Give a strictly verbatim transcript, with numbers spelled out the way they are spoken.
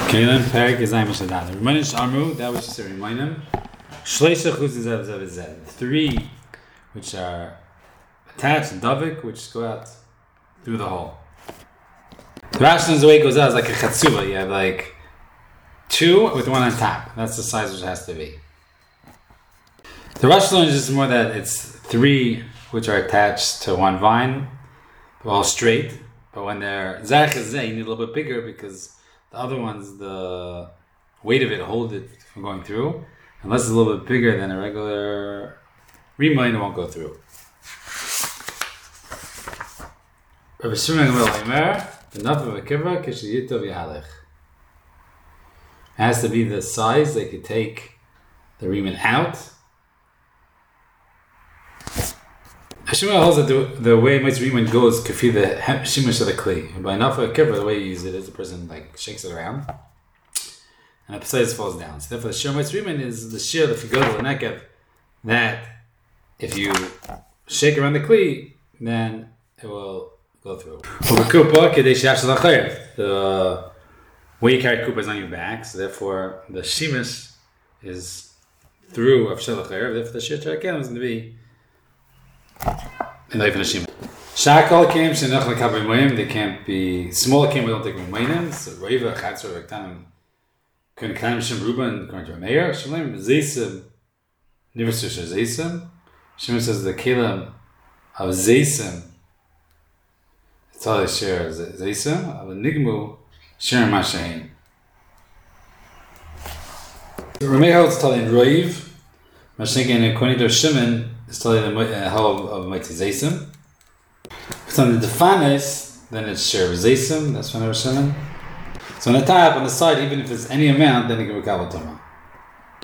Kalim Perik is Aimash Adad. Remanish Amru, that was just a reminder. Shleisha Chuz Zev Zev Zev. Three which are attached, Davik, which go out through the hole. The Rashan's way it goes out is like a Chatsuba. You have like two with one on top. That's the size which it has to be. The Rashan is just more that it's three which are attached to one vine, all straight. But when they're Zarech Zeh, you need a little bit bigger because the other ones, the weight of it hold it from going through. Unless it's a little bit bigger than a regular Rima, it won't go through. Rabbi Shimon will Omer, enough of a kiva kishiyitov yahalech. It has to be the size they could take the Riemann out. Shimon holds that the, the way most Riemann goes kafi the shimush of the kli. By enough of a kiva, the way you use it is the person like shakes it around. And the Pesayas falls down. So therefore the Shir Moitz Riemann is the Shir, the Figodel, the Nekev, that if you shake around the Kli, then it will go through. The way you carry Kupa is on your back, so therefore the Shemesh is through of Shalachayr, therefore the Shir Tarakem is going to be in the life of the Shemesh. Shakal came, Shenach Lakabi Moyim, they can't be, small came, we don't take Moyim, so Reva, Chatzor, Rektanim, Kun Kaim Shem Ruben, according to a mayor, Shalem, Zaysim, Niversush Zaysim. Shimon says the Kalim of Zaysim, it's all they share Zaysim, of Nigmu, Shir Mashain. Rameh holds telling Roiv, Mashinkin, according to Shimon, is telling the hell of Mighty Zaysim. But on the Defanes, then it's Shir Zaysim, that's one of Shimon. So on the top, on the side, even if it's any amount, then you can be Kabbalah Torah.